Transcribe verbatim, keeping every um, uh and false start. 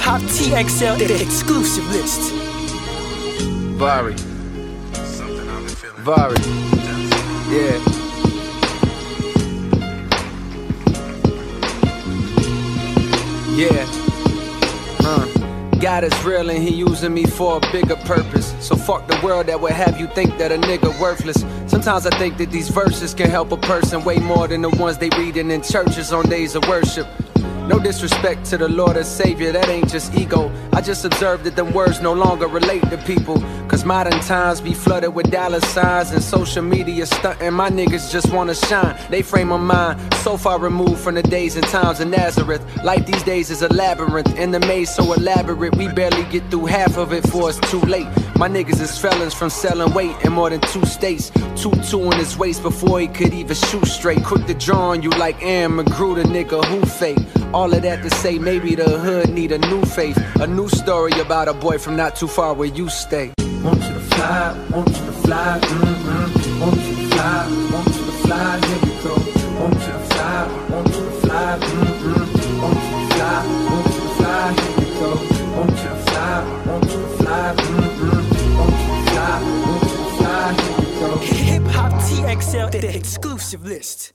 Hop T X L, the exclusive list. Vari. Vari. Yeah. Yeah. Uh. God is real and he using me for a bigger purpose. So fuck the world that would have you think that a nigga worthless. Sometimes I think that these verses can help a person way more than the ones they reading in churches on days of worship. No disrespect to the Lord and Savior, that ain't just ego. I just observed that them words no longer relate to people. Cause modern times be flooded with dollar signs and social media stunting. My niggas just wanna shine. They frame of mind so far removed from the days and times of Nazareth. Life these days is a labyrinth, and the maze so elaborate we barely get through half of it before it's too late. My niggas is felons from selling weight in more than two states. Two-two in his waist before he could even shoot straight. Quick to draw on you like Aaron McGrew, the nigga who fake. All of that to say maybe the hood need a new faith. A new story about a boy from not too far where you stay. Want you to fly, want you to fly, mm-hmm. Want you to fly, want you to fly, here we go. Want you to fly, want you to fly, mm-hmm. Want you to fly, want you to fly, here we go. Want you to fly, want you to fly, mm-hmm. Want you to fly, want you to fly, here we go. Hip Hop T X L, the exclusive list.